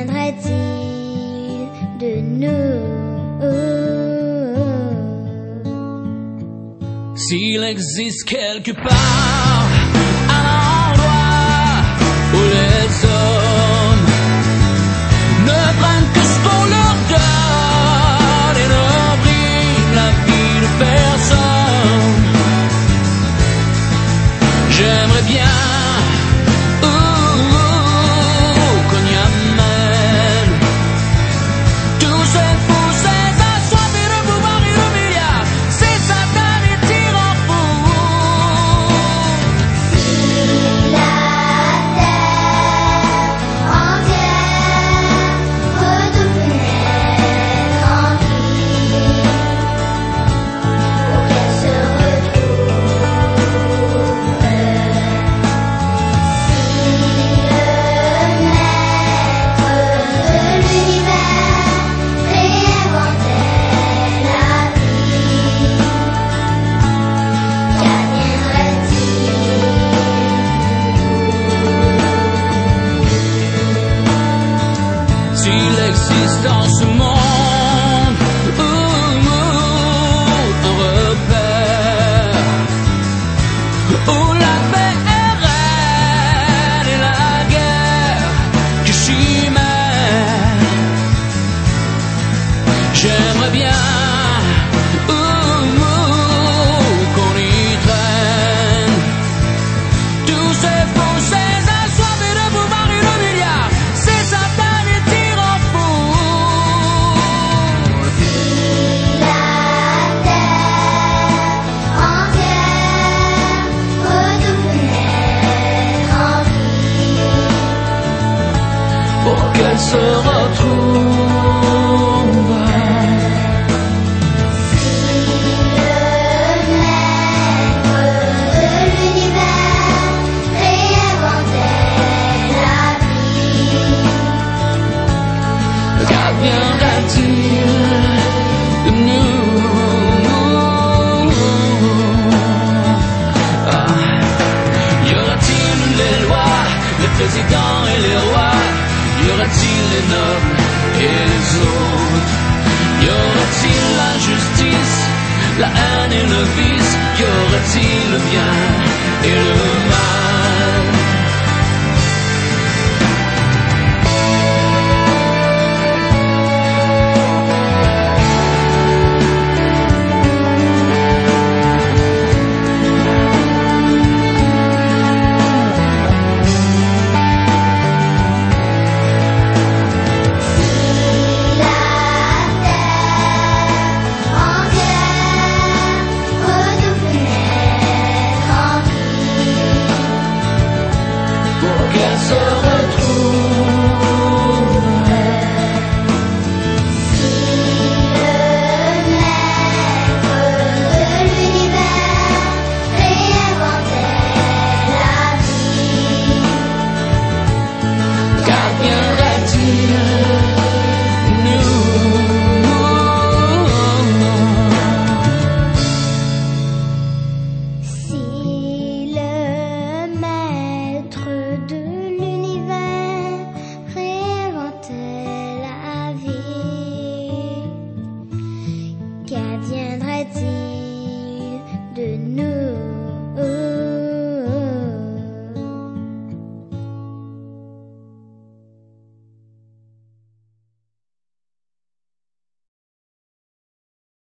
qu'adviendrait-il de nous? S'il existe quelque part un endroit où les hommes ne prennent que ce qu'on leur donne et ne brillent la vie de personne, j'aimerais bien qu'on y amène tous ces fous, ces assoiffés de pouvoir et de milliards, ces satanes et tyrans fous. Si la terre entière redevenait tranquille, pour qu'elle se retrouve, si le maître de l'univers réinventait la vie, qu'adviendrait-il? S'il existe dans ce monde un repère où la paix est reine et la guerre que chimère, j'aimerais bien qu'on y traîne tous ces fous, ces assoiffés de pouvoir et de milliards, ces satanes et tyrans fous. Si la terre entière redevenait tranquille, Pour qu'elle se retrouve. si le maître de l'univers réinventait la vie, Qu'adviendra-t-il de nous? Y aura-t-il les lois, les présidents et les rois? Y aura-t-il les nobles et les autres? Y aura-t-il la justice, la haine et le vice? Y aura-t-il le bien et le mal?